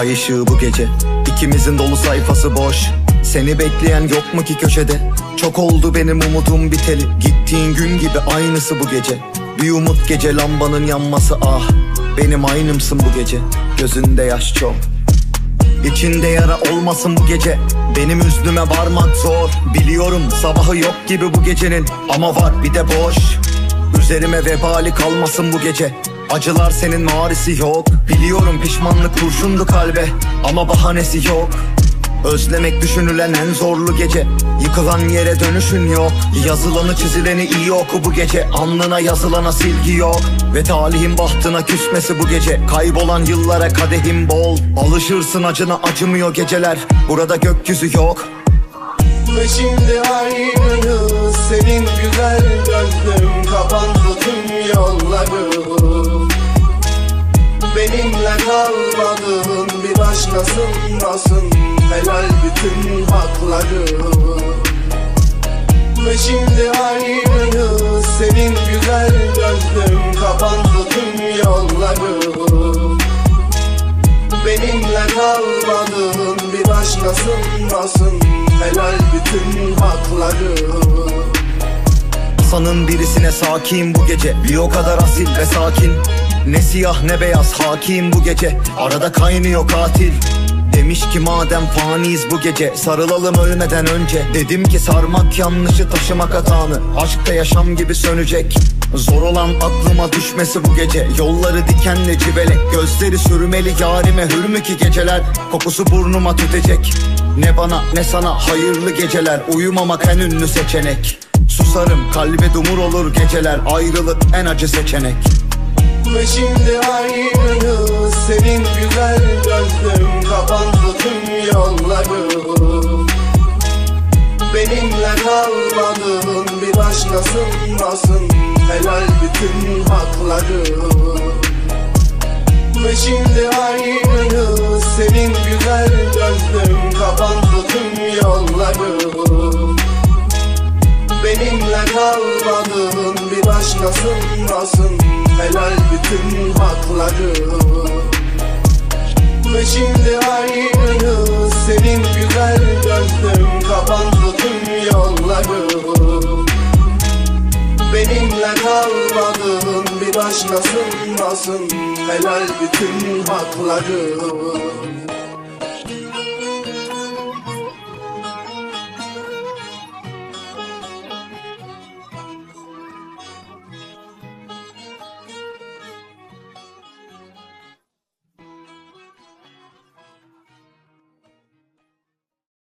Ay ışığı bu gece, ikimizin dolu sayfası boş. Seni bekleyen yok mu ki köşede? Çok oldu benim umudum biteli. Gittiğin gün gibi aynısı bu gece. Bir umut gece lambanın yanması, ah benim aynımsın bu gece. Gözünde yaş çok, İçinde yara olmasın bu gece. Benim üstüme varmak zor, biliyorum sabahı yok gibi bu gecenin. Ama var bir de boş, üzerime vebali kalmasın bu gece. Acılar senin marisi yok, biliyorum pişmanlık kurşundu kalbe. Ama bahanesi yok, özlemek düşünülen en zorlu gece. Yıkılan yere dönüşün yok, yazılanı çizileni iyi oku bu gece. Alnına yazılana silgi yok ve talihin bahtına küsmesi bu gece. Kaybolan yıllara kadehim bol, alışırsın acına acımıyor geceler. Burada gökyüzü yok ve şimdi ayrıyız. Senin güzel gözlüm kapandı tüm yolları. Benimle kalmadın, bir başkasındasın. Helal bütün hakları. Ve şimdi ayrıyız. Senin güzel gözlüm kapandı tüm yolları. Benimle kalmadın, bir başkasındasın. Helal bütün hakları. Sanın birisine sakin bu gece, bir o kadar asil ve sakin. Ne siyah ne beyaz hakim bu gece, arada kaynıyor katil. Demiş ki madem faniyiz bu gece, sarılalım ölmeden önce. Dedim ki sarmak yanlışı, taşımak hatanı. Aşkta yaşam gibi sönecek, zor olan aklıma düşmesi bu gece. Yolları dikenli civelek, gözleri sürmeli yarime hür mü ki geceler. Kokusu burnuma tütecek, ne bana ne sana hayırlı geceler. Uyumamak en ünlü seçenek, susarım kalbe dumur olur geceler. Ayrılık en acı seçenek. Ve şimdi ayrıyız. Senin güzel gözlüm kapandı tüm yolları. Benimle kalmadın, bir başkasındasın. Helal bütün hakları. Ve şimdi ayrıyız. Senin güzel gözlüm kapandı tüm yolları. Benimle kalmadın, bir başkasındasın. Helal bütün hakları. Ve şimdi ayrıyız. Senin güzel gözlüm kapandı tüm yolları. Benimle kalmadın, bir başkasındasın. Helal bütün hakları.